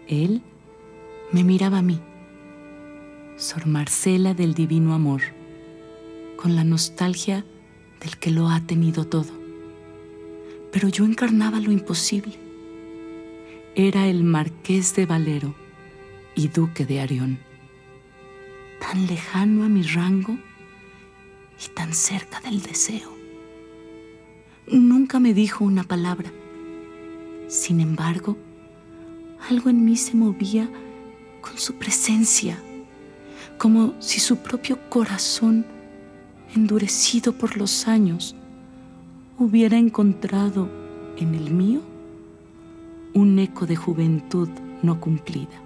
Él me miraba a mí, Sor Marcela del Divino Amor, con la nostalgia del que lo ha tenido todo. Pero yo encarnaba lo imposible. Era el Marqués de Valero y Duque de Arión, tan lejano a mi rango y tan cerca del deseo. Nunca me dijo una palabra. Sin embargo, algo en mí se movía con su presencia, como si su propio corazón, endurecido por los años, hubiera encontrado en el mío un eco de juventud no cumplida.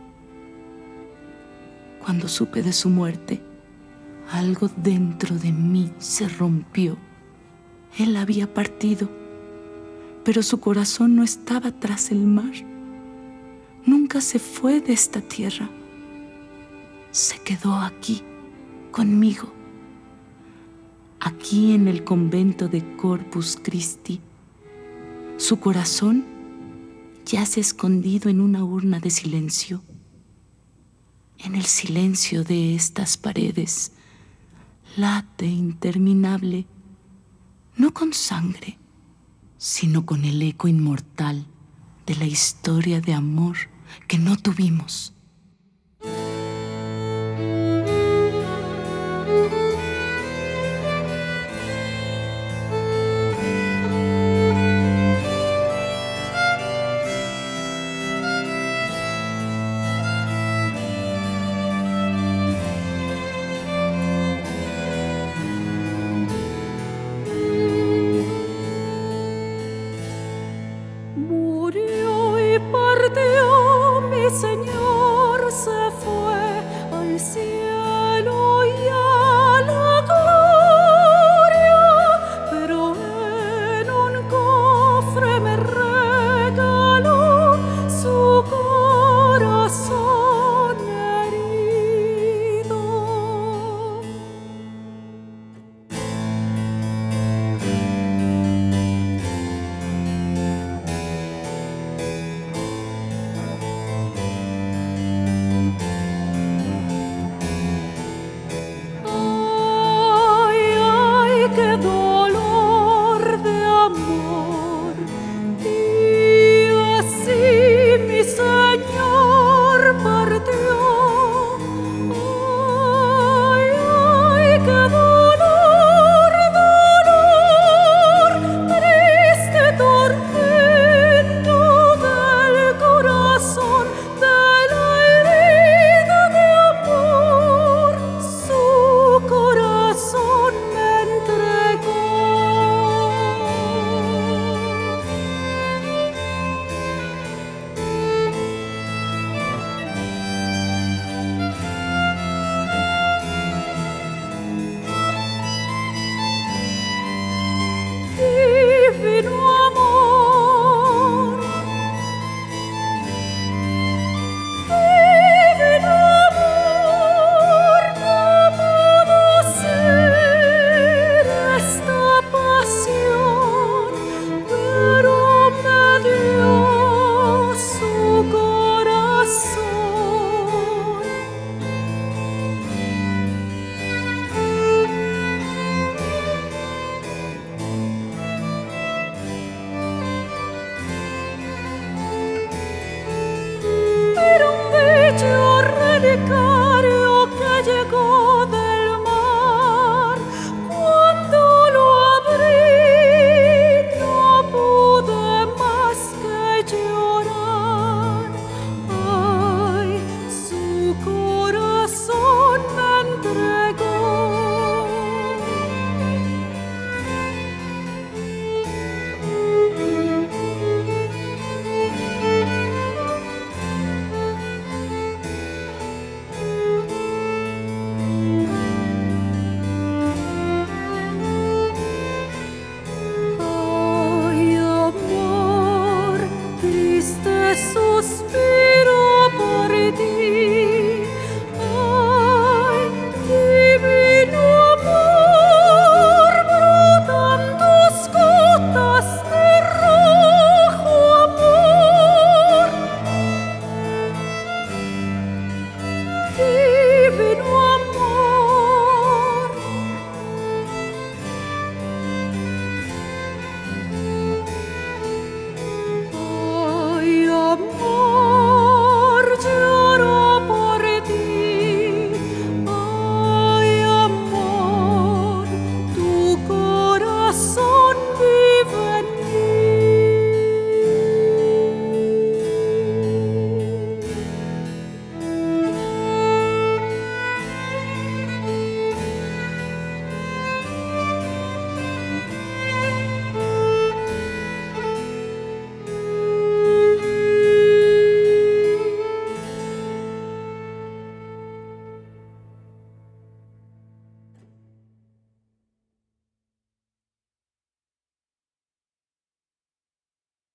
Cuando supe de su muerte, algo dentro de mí se rompió. Él había partido, pero su corazón no estaba tras el mar. Nunca se fue de esta tierra. Se quedó aquí, conmigo, aquí en el convento de Corpus Christi. Su corazón yace escondido en una urna de silencio. En el silencio de estas paredes late interminable, no con sangre, sino con el eco inmortal de la historia de amor que no tuvimos.